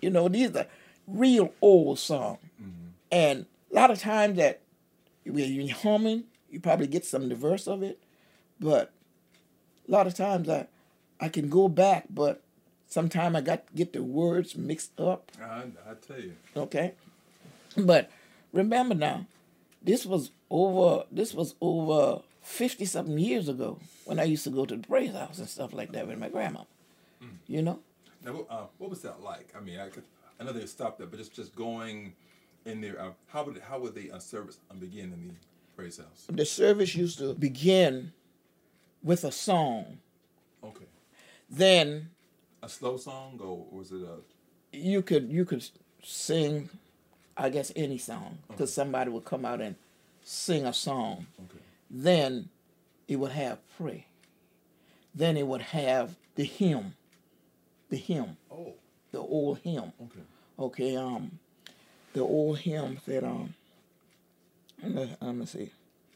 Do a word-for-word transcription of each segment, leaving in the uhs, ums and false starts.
You know, these are real old songs. Mm-hmm. And a lot of times that when you're humming, you probably get some of the verse of it. But a lot of times I, I can go back, but sometimes I got to get the words mixed up. I, I tell you. Okay. But remember now, this was over this was over fifty something years ago when I used to go to the praise house and stuff like that with my grandma. Mm. You know? Now, uh, what was that like? I mean, I could, I know they stopped that, but just, just going in there, uh, how would how would the uh, service begin in the praise house? The service used to begin with a song. Okay. Then a slow song, or was it a? You could you could sing, I guess, any song, because okay. somebody would come out and sing a song. Okay. Then it would have pray. Then it would have the hymn. The hymn. Oh. The old hymn. Okay. Okay. Um, the old hymn said, um, I'm gonna, I'm gonna see.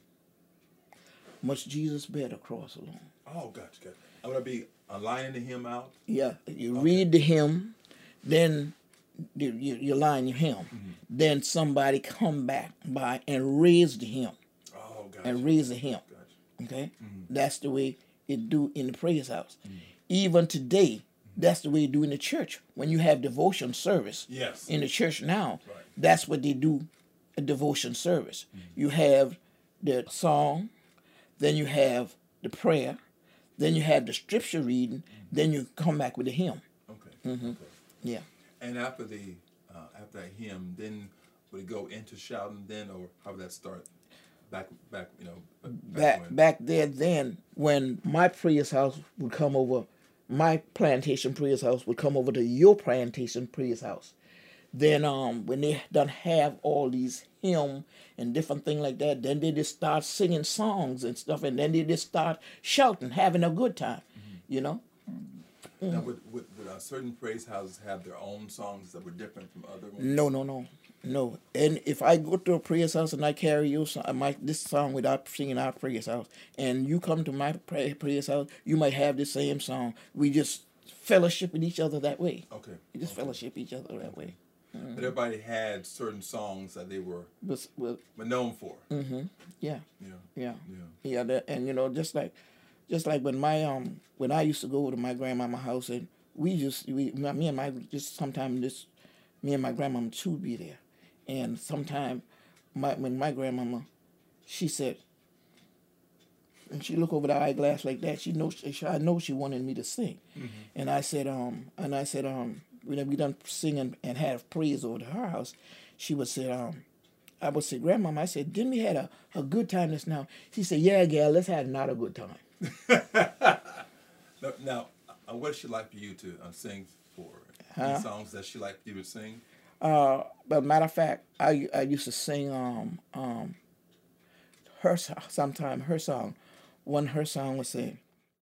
Must Jesus bear the cross alone? Oh, gotcha, gotcha. I'm gonna be lining the hymn out. Yeah, you okay. read the hymn, then you, you line your hymn. Mm-hmm. Then somebody come back by and raise the hymn. Oh, gotcha. And raise the hymn. Gotcha. Okay, mm-hmm. That's the way it do in the praise house. Mm-hmm. Even today, that's the way you do in the church. When you have devotion service yes. in the church now, right. that's what they do, a devotion service. Mm-hmm. You have the song, then you have the prayer, then you have the scripture reading, mm-hmm. then you come back with the hymn. Okay. Mm-hmm. Okay. Yeah. And after the uh, after that hymn, then would it go into shouting then, or how would that start? Back, back, you know. Back, back, back there. Then when my praise house would come over, my plantation praise house would come over to your plantation praise house. Then um, when they done have all these hymn and different things like that, then they just start singing songs and stuff, and then they just start shouting, having a good time, mm-hmm. you know. Mm-hmm. Now, would, would, would uh, certain praise houses have their own songs that were different from other ones? No, no, no, no. And if I go to a praise house and I carry your song, my this song without singing our praise house, and you come to my praise house, you might have the same song. We just fellowship with each other that way. Okay. We just okay. fellowship each other that way. Mm-hmm. But everybody had certain songs that they were but, well, were known for. Mm-hmm. Yeah. Yeah. Yeah. Yeah. Yeah. That, and you know, just like, just like when my um when I used to go to my grandmama's house, and we just we me and my just sometimes just me and my grandmama too would be there, and sometimes my when my grandmama, she said, and she look over the eyeglass like that, she knows she, I know she wanted me to sing, mm-hmm. and I said um and I said um when we done singing and had praise over to her house, she would say um. I would say, Grandmama, I said, didn't we had a, a good time just now? She said, yeah, gal, let's have not a good time. now, now uh, what does she like for you to uh, sing for? Huh? Any songs that she liked for you to sing? Uh, but matter of fact, I, I used to sing um um her sometime her song. One her song was say,